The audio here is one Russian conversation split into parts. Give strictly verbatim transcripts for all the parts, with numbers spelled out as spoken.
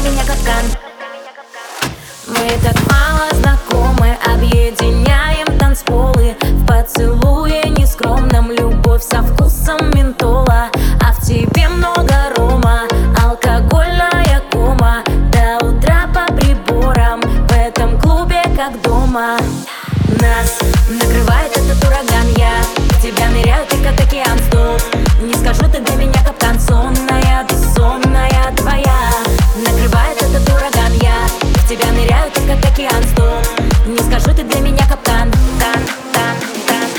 меня капкан. Мы так мало знакомы, объединяем танцполы. В поцелуе нескромном любовь со вкусом ментола. А в тебе много рома, алкогольная кома. До утра по приборам, в этом клубе как дома. Нас накрывает этот ураган, я в тебя ныряю, ты как океан, стоп. Не скажу, ты для меня капкан, сонная, бессонная твоя. Накрывает этот ураган, я в тебя ныряю, ты как океан, стоп. Не скажу, ты для меня капкан, кан, кан, кан.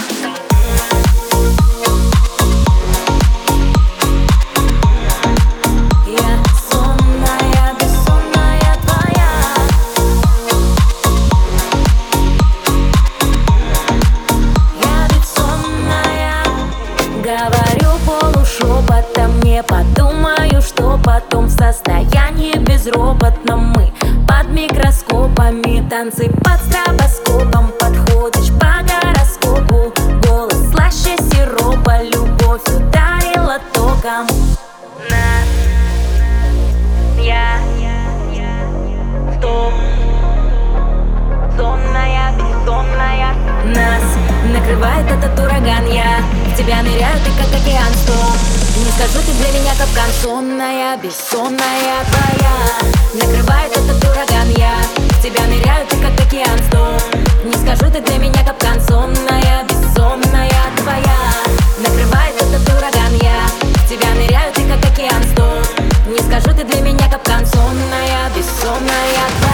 Я сонная, бессонная твоя. Я ведь сонная. Говорю полушепотом, не подумаю, что потом. В состоянии безропотном мы под микроскопами. Танцы под стробоскопом, подходишь по гороскопу. Голос слаще сиропа, любовь ударила током. Нас, я, стоп. Сонная, бессонная. Нас накрывает этот ураган, я в тебя ныряю, ты как океан, стоп. Не скажу, ты для меня капкан, сонная, бессонная твоя. Накрывает этот ураган, я в тебя ныряю, ты как океан, стоп. Не скажу, ты для меня капкан, сонная, бессонная твоя. Накрывает этот ураган, я в тебя ныряю, ты как океан, стоп. Не скажу, ты для меня капкан, сонная, бессонная твоя.